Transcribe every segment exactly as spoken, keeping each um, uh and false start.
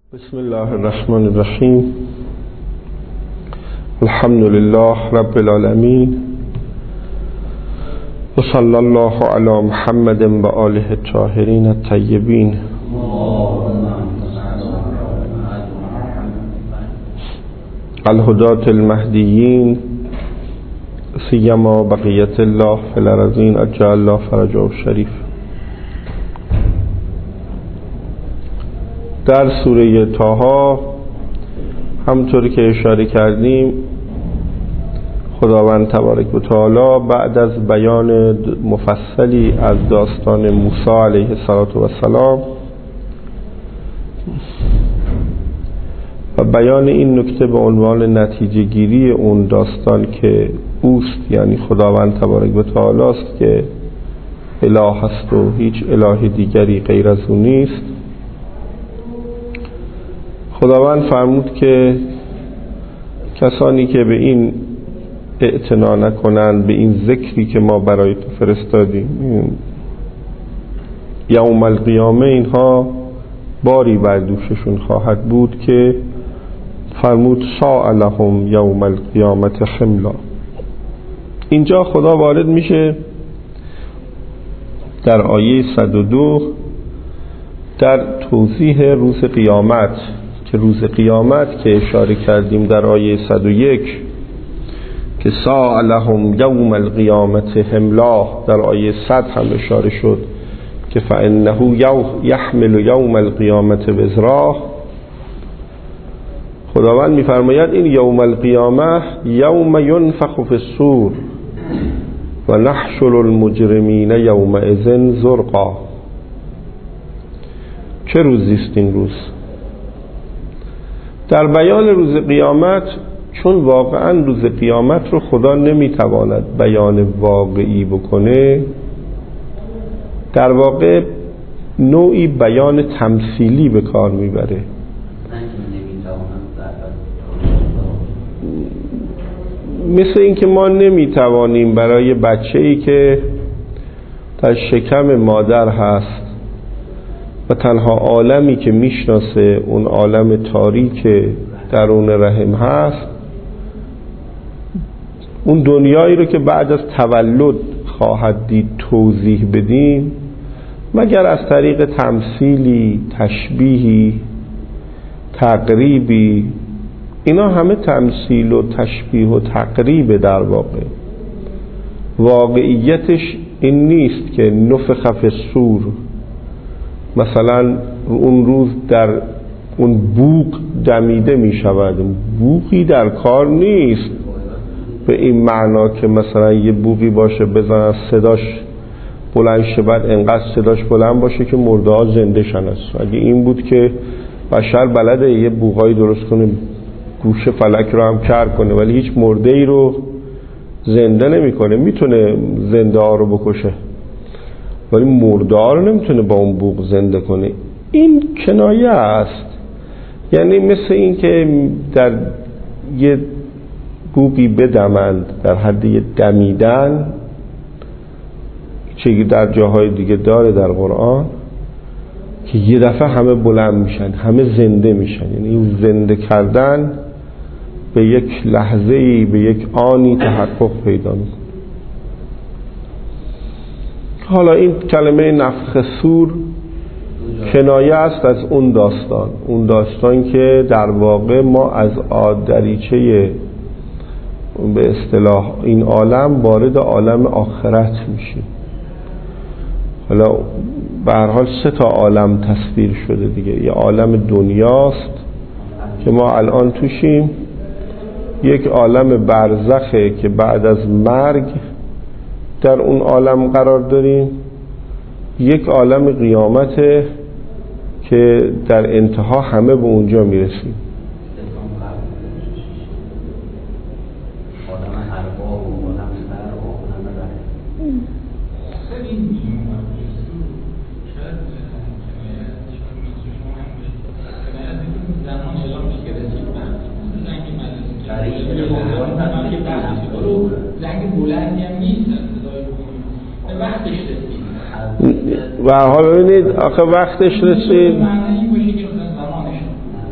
بسم الله الرحمن الرحیم. الحمد لله رب العالمین و صلی الله علی محمد و آله الطاهرین الطیبین. الهداة المهدیین سیما بقیت الله فی الارضین عجل الله فرجه الشریف. در سوره طه همطور که اشاره کردیم خداوند تبارک و تعالی بعد از بیان مفصلی از داستان موسی علیه السلام و بیان این نکته به عنوان نتیجه گیری اون داستان که اوست، یعنی خداوند تبارک و تعالی است که اله است و هیچ اله دیگری غیر از او نیست، خداوند فرمود که کسانی که به این اعتنا نکنند، به این ذکری که ما برای تو فرستادیم یوم القیامه، اینها باری بر دوششون خواهد بود که فرمود ساء لهم یوم القیامت حملا. اینجا خدا وارد میشه در آیه صد و دو در توضیح روز قیامت، که روز قیامت که اشاره کردیم در آیه صد و یک که ساء لهم یوم القیامت حملا، در آیه صد هم اشاره شد که فانه یحمل یوم القیامت وزرا. خداوند میفرماید این یوم القیامه یوم ینفخ فی الصور و نحشر المجرمین یومئذ زرقا. چه روزی است این روز؟ در بیان روز قیامت، چون واقعا روز قیامت رو خدا نمیتواند بیان واقعی بکنه، در واقع نوعی بیان تمثیلی به کار میبره. مثل اینکه ما نمیتوانیم برای بچه‌ای که در شکم مادر هست و تنها عالمی که میشناسه اون عالم تاریک درون رحم هست، اون دنیایی رو که بعد از تولد خواهد دید توضیح بدیم مگر از طریق تمثیلی، تشبیهی، تقریبی. اینا همه تمثیل و تشبیه و تقریب. در واقع واقعیتش این نیست که نفخ فی الصور، مثلا اون روز در اون بوق دمیده می شود. بوقی در کار نیست به این معنا که مثلا یه بوقی باشه بزنن صداش بلند شه، بعد انقدر صداش بلند باشه که مرده ها زنده شن. اگه این بود که بشر بلده یه بوقایی درست کنه گوشه فلک رو هم کر کنه، ولی هیچ مرده ای رو زنده نمی کنه. میتونه زنده ها رو بکشه ولی مرده ها رو نمیتونه با اون بوق زنده کنه. این کنایه است، یعنی مثل این که در یه بوقی بدمند، در حد یه دمیدن، چه در جاهای دیگه داره در قرآن، که یه دفعه همه بلند میشن، همه زنده میشن. یعنی این زنده کردن به یک لحظه‌ای، به یک آنی تحقق پیدا میکنه. حالا این کلمه نفخ صور کنایه است از اون داستان، اون داستان که در واقع ما از دریچه به اصطلاح این عالم وارد عالم آخرت میشیم. حالا به هر حال سه تا عالم تصویر شده دیگه. یه عالم دنیاست که ما الان توشیم، یک عالم برزخه که بعد از مرگ در اون عالم قرار داریم، یک عالم قیامته که در انتها همه به اونجا میرسیم. و حالا ببینید آخه وقتش رسید.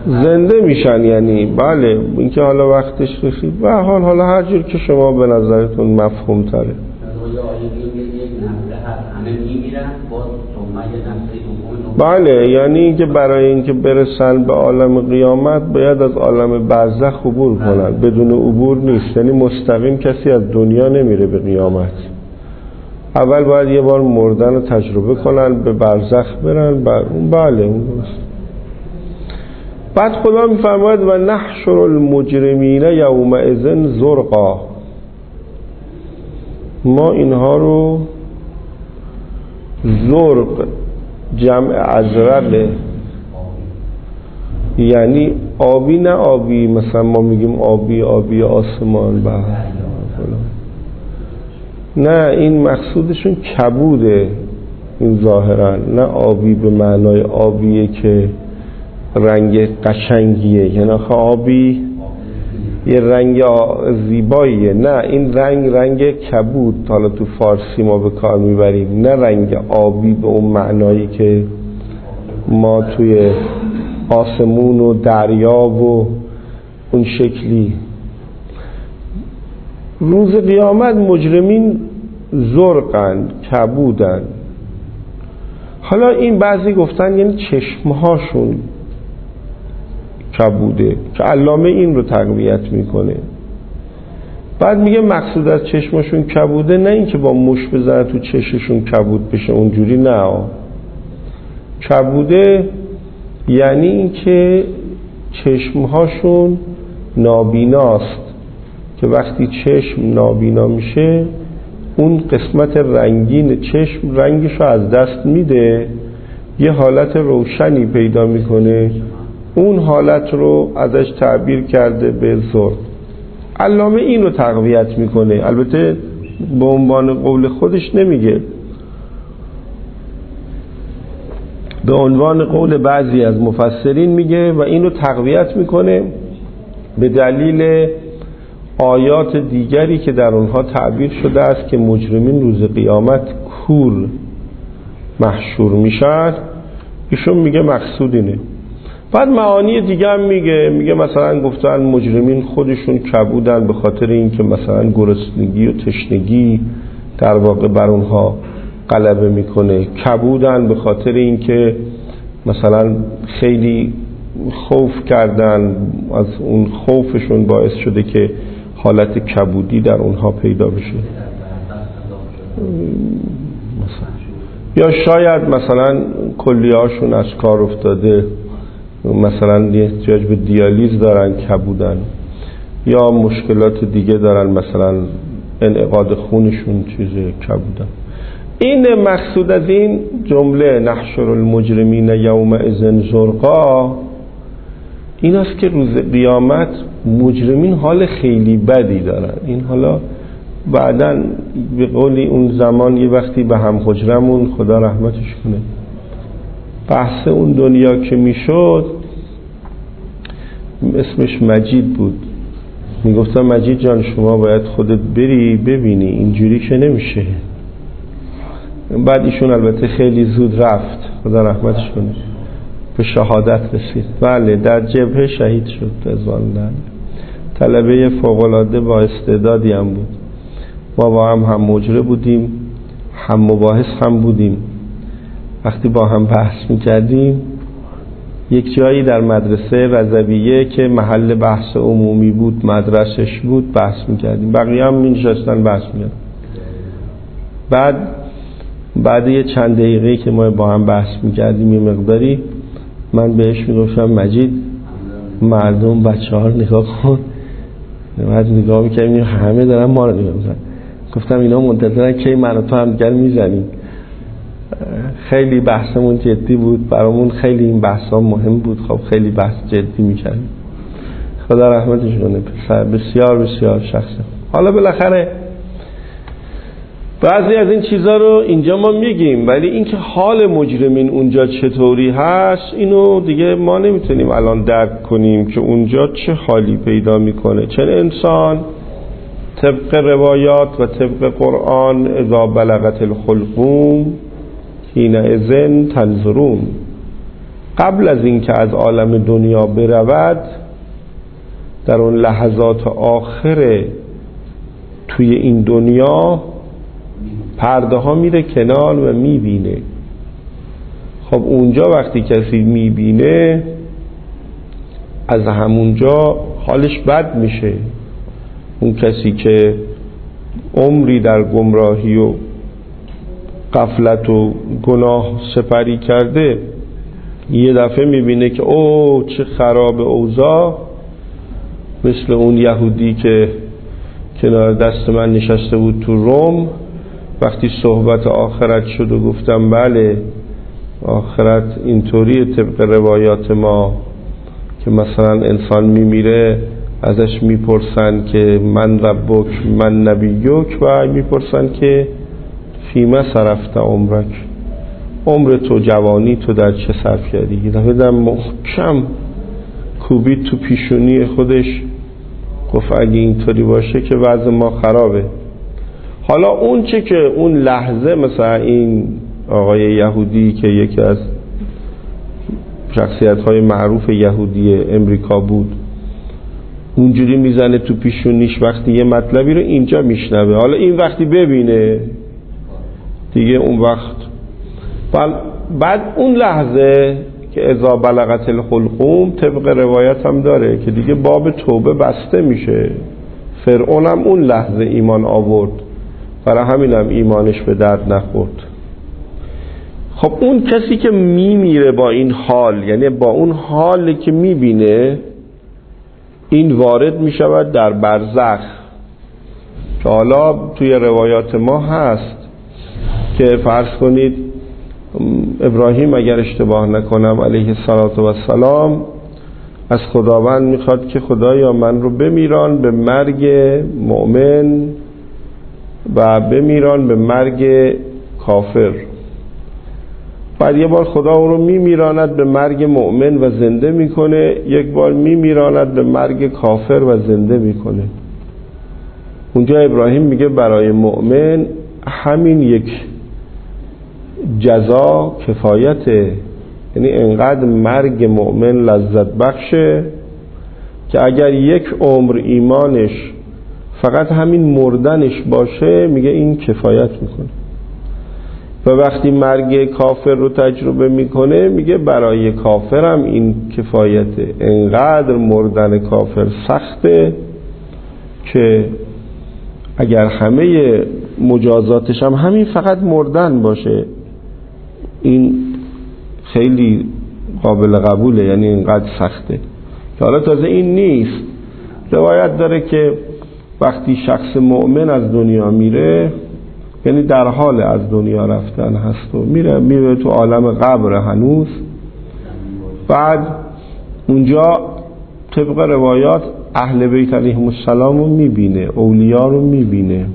زنده میشن. یعنی بله اینکه حالا وقتش رسید به حال حالا هر جور که شما به نظرتون مفهوم تره. بله یعنی اینکه برای اینکه برسن به عالم قیامت باید از عالم برزخ عبور کنن، بدون عبور نیست. یعنی مستقیم کسی از دنیا نمیره به قیامت، اول باید یه بار مردن رو تجربه کنن، به برزخ برن. بله اون درست. بعد خدا میفرماید و نحشر المجرمین یومئذ زرقا، ما اینها رو زرق جمع ازرقه، یعنی آبی نه آبی مثلا ما میگیم آبی آبی آسمان بر نه، این مقصودشون کبوده این ظاهرا، نه آبی به معنای آبیه که رنگ قشنگیه، یعنی آبی یه رنگ زیباییه، نه این رنگ رنگ کبود حالا تو فارسی ما به کار میبریم، نه رنگ آبی به اون معنایی که ما توی آسمون و دریا و اون شکلی. روز قیامت مجرمین زرقن، کبودن. حالا این بعضی گفتن یعنی چشمهاشون کبوده که علامه این رو تقویت میکنه. بعد میگه مقصود از چشمشون کبوده نه این که با مش بزنه تو چششون کبود بشه، اونجوری نه. کبوده یعنی این که چشمهاشون نابیناست، که وقتی چشم نابینا میشه اون قسمت رنگین چشم رنگشو از دست میده، یه حالت روشنی پیدا میکنه، اون حالت رو ازش تعبیر کرده به زرق. علامه این رو تقویت میکنه، البته به عنوان قول خودش نمیگه، به عنوان قول بعضی از مفسرین میگه و این رو تقویت میکنه به دلیل آیات دیگری که در اونها تعبیر شده است که مجرمین روز قیامت کور محشور میشن. ایشون میگه مقصود اینه. بعد معانی دیگه هم میگه، میگه مثلا گفتن مجرمین خودشون کبودن به خاطر اینکه مثلا گرسنگی و تشنگی در واقع بر اونها غلبه میکنه، کبودن به خاطر اینکه مثلا خیلی خوف کردن، از اون خوفشون باعث شده که حالت کبودی در اونها پیدا بشه. یا شاید مثلا کلیه‌هاشون از کار افتاده، مثلا احتیاج به دیالیز دارن کبودن، یا مشکلات دیگه دارن، مثلا انعقاد خونشون چیزه کبودن. این مقصود از این جمله نحشر المجرمین یومئذ زرقا این است که روز قیامت مجرمین حال خیلی بدی دارن. این حالا بعدن به قولی اون زمان یه وقتی به هم حجرمون خدا رحمتش کنه بحث اون دنیا که میشد، اسمش مجید بود، میگفتم مجید جان شما باید خودت بری ببینی، اینجوری که نمیشه. بعد ایشون البته خیلی زود رفت خدا رحمتش کنه، به شهادت رسید. بله در جبهه شهید شد رضوان الله. طلبه فوق‌العاده با استعدادی هم بود، ما با هم هم مجره بودیم، هم مباحث هم بودیم. وقتی با هم بحث میکردیم یک جایی در مدرسه رضویه که محل بحث عمومی بود، مدرسش بود، بحث میکردیم، بقیه هم می‌نشستن بحث میکردن. بعد بعد یه چند دقیقه که ما با هم بحث میکردیم یه مقداری، من بهش میگفتم مجید مردم بچه ها رو نگاه کن. بعد نگاه میکردیم همه دارن ما رو نگاه میکنن. گفتم اینا منتظرن که من و تو هم دیگر میزنیم. خیلی بحثمون جدی بود، برامون خیلی این بحثا مهم بود. خب خیلی بحث جدی میکردیم. خدا رحمتش کنه، پسر بسیار بسیار شخصه. حالا بالاخره بعضی از این چیزا رو اینجا ما میگیم، ولی اینکه حال مجرمین اونجا چطوری هست اینو دیگه ما نمیتونیم الان درک کنیم که اونجا چه حالی پیدا میکنه. چون انسان طبق روایات و طبق قرآن اذا بلغت الحلقوم حینئذ تنظرون، قبل از این که از عالم دنیا برود، در اون لحظات آخر توی این دنیا پرده ها میره کنار و میبینه. خب اونجا وقتی کسی میبینه از همونجا حالش بد میشه. اون کسی که عمری در گمراهی و غفلت و گناه سپری کرده یه دفعه میبینه که اوه چه خراب اوضاع، مثل اون یهودی که کنار دست من نشسته بود تو روم، وقتی صحبت آخرت شد و گفتم بله آخرت اینطوری طبق روایات ما که مثلا انسان میمیره ازش میپرسن که من ربک من نبیک و میپرسن که فیما صرفت عمرک، عمر تو جوانی تو در چه صرف کردی؟ یه دفعه در محکم کوبید تو پیشونی خودش، گفت اگه اینطوری باشه که وضع ما خرابه. حالا اون چه که اون لحظه مثلا این آقای یهودی که یکی از شخصیت‌های معروف یهودی امریکا بود اونجوری میزنه تو پیشونیش وقتی یه مطلبی رو اینجا میشنوه، حالا این وقتی ببینه دیگه اون وقت بعد اون لحظه که اذا بلغت الحلقوم طبق روایت هم داره که دیگه باب توبه بسته میشه. فرعون هم اون لحظه ایمان آورد، برای همین هم ایمانش به درد نخورد. خب اون کسی که میمیره با این حال، یعنی با اون حالی که میبینه، این وارد میشود در برزخ که حالا توی روایات ما هست که فرض کنید ابراهیم اگر اشتباه نکنم علیه السلام از خداوند میخواد که خدایا من رو بمیران به مرگ مؤمن و بمیران به مرگ کافر. بعد یه بار خدا او رو میمیراند به مرگ مؤمن و زنده میکنه، یک بار میمیراند به مرگ کافر و زنده میکنه. اونجا ابراهیم میگه برای مؤمن همین یک جزا کفایته، یعنی انقدر مرگ مؤمن لذت بخشه که اگر یک عمر ایمانش فقط همین مردنش باشه میگه این کفایت میکنه. و وقتی مرگ کافر رو تجربه میکنه میگه برای کافرم این کفایته، انقدر مردن کافر سخته که اگر همه مجازاتش هم همین فقط مردن باشه این خیلی قابل قبوله، یعنی اینقدر سخته. که حالا تازه این نیست، روایت داره که وقتی شخص مؤمن از دنیا میره، یعنی در حال از دنیا رفتن هست و میره میره تو عالم قبر هنوز، بعد اونجا طبق روایات اهل بیت علیهم السلام رو میبینه، اولیاء رو میبینه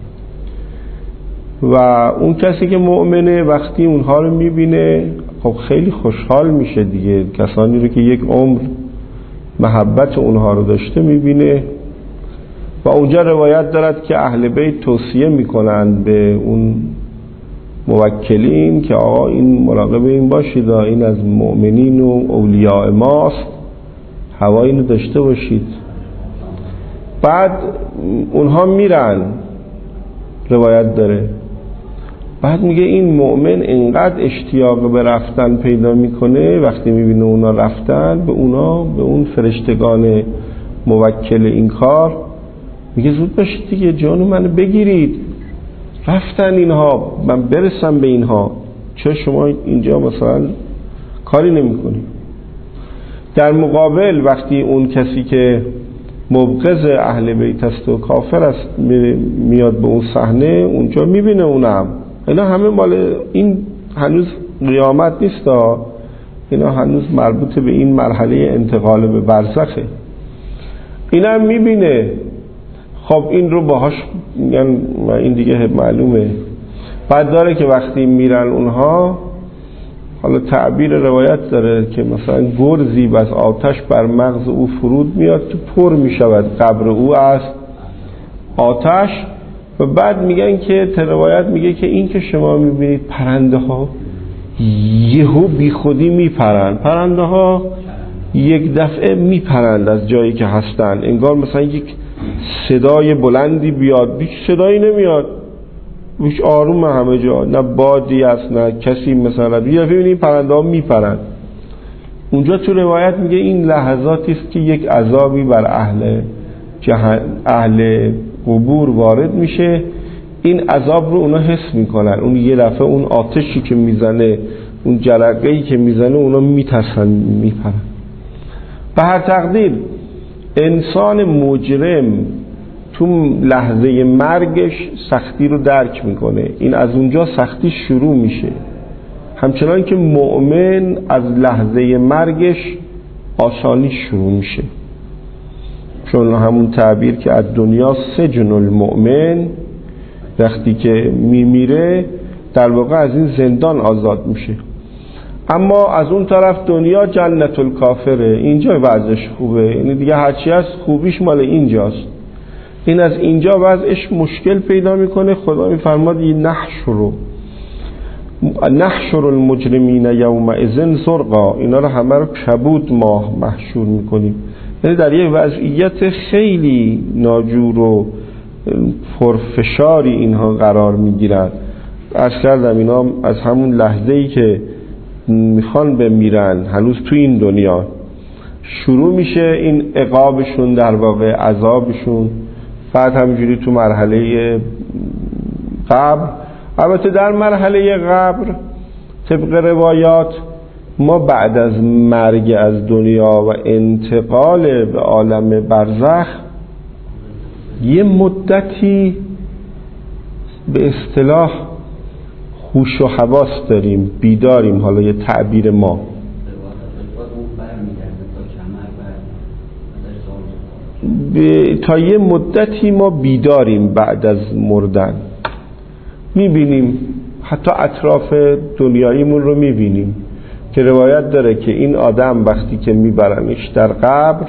و اون کسی که مؤمنه وقتی اونها رو میبینه خب خیلی خوشحال میشه دیگه، کسانی رو که یک عمر محبت اونها رو داشته میبینه. و اونجا روایت دارد که اهل بیت توصیه میکنند به اون موکلین که آقا این مراقب این باشید، این از مؤمنین و اولیاء ماست، هوا اینو داشته باشید. بعد اونها میرن، روایت داره، بعد میگه این مؤمن اینقدر اشتیاق به رفتن پیدا میکنه وقتی میبینه اونا رفتن، به اونا به اون فرشتگان موکل این کار میگه زود باشید دیگه جانو منو بگیرید، رفتن اینها، من برسم به اینها، چه شما اینجا مثلا کاری نمی کنی؟ در مقابل وقتی اون کسی که مبغض اهل بیت است و کافر است میاد به اون صحنه، اونجا میبینه اونم اینا همه مال این هنوز قیامت نیست، اینا هنوز مربوط به این مرحله انتقال به برزخه، اینا هم میبینه. خب این رو باهاش میگن و این دیگه معلومه. بعد داره که وقتی میرن اونها، حالا تعبیر روایت داره که مثلا گرزی از آتش بر مغز او فرود میاد تو پر میشود قبر او از آتش. و بعد میگن که روایت میگه که این که شما میبینید پرنده ها یهو بی خودی میپرند. پرنده ها یک دفعه میپرند از جایی که هستن، انگار مثلا یک صدای بلندی بیاد، هیچ صدایی نمیاد، هیچ آروم همه جا، نه بادی است نه کسی. مثلا بیا ببینید پرنده ها میپرند. اونجا تو روایت میگه این لحظاتی است که یک عذابی بر اهل جهن اهل قبور وارد میشه. این عذاب رو اونا حس میکنن، اون یه دفعه اون آتشی که میزنه، اون جرقه‌ای که میزنه، اونا میترسن میپرن. به هر تقدیر انسان مجرم تو لحظه مرگش سختی رو درک میکنه، این از اونجا سختی شروع میشه. همچنان که مؤمن از لحظه مرگش آسانی شروع میشه، چون همون تعبیر که از دنیا سجن المؤمن، وقتی که میمیره در واقع از این زندان آزاد میشه. اما از اون طرف دنیا جنت الکافره، اینجا وضعش خوبه، یعنی دیگه هرچی هست خوبیش مال اینجاست. این از اینجا وضعش مشکل پیدا میکنه. خدا میفرماد نحشر نحشر المجرمین یومئذ زرقا، اینا رو همه رو کبود ما محشور میکنیم. یعنی در یک وضعیت خیلی ناجور و پرفشاری اینها قرار میگیرن. عرض کردم اینا از همون لحظه‌ای که میخوان بمیرن هنوز تو این دنیا شروع میشه این عقابشون، در واقع عذابشون. بعد همینجوری تو مرحله قبر، البته در مرحله قبر طبق روایات ما بعد از مرگ از دنیا و انتقال به عالم برزخ یه مدتی به اصطلاح هوش و حواس داریم، بیداریم. حالا یه تعبیر ما تا یه مدتی ما بیداریم بعد از مردن، میبینیم حتی اطراف دنیاییمون رو میبینیم که روایت داره که این آدم وقتی که میبرنش در قبر،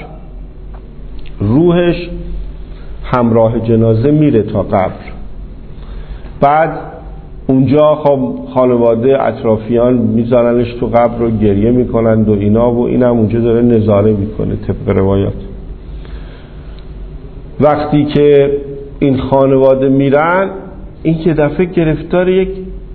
روحش همراه جنازه میره تا قبر. بعد اونجا خب خانواده اطرافیان میذارنش تو قبر رو گریه میکنند و اینا، و اینم اونجا داره نظاره میکنه طبق روایات. وقتی که این خانواده میرن، این که دفعه گرفتار یک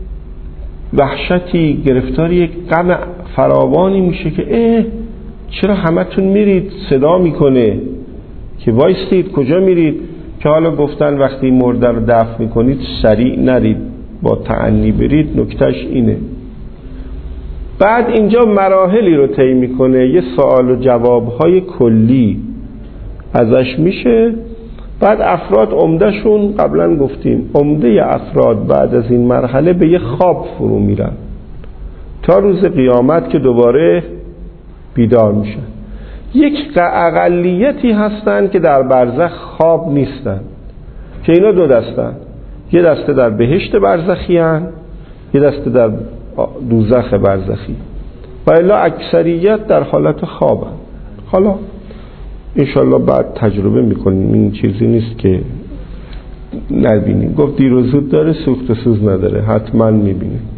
وحشتی، گرفتار یک غم فراوانی میشه که اه چرا همتون میرید؟ صدا میکنه که وایستید، کجا میرید؟ که حالا گفتن وقتی مرده رو دفن میکنید سریع نرید، با تأنی برید. نکتهش اینه. بعد اینجا مراحلی رو طی میکنه، یه سوال و جوابهای کلی ازش میشه. بعد افراد عمدهشون، قبلا گفتیم عمده افراد بعد از این مرحله به یه خواب فرو میرن تا روز قیامت که دوباره بیدار میشن. یک اقلیتی هستن که در برزخ خواب نیستن، که اینا دو دستن، یه دسته در بهشت برزخی هن، یه دسته در دوزخ برزخی، و الا اکثریت در حالت خواب هن. حالا انشالله بعد تجربه میکنیم، این چیزی نیست که نبینیم. گفت دیر و زود داره، سوخت و سوز نداره، حتما میبینیم.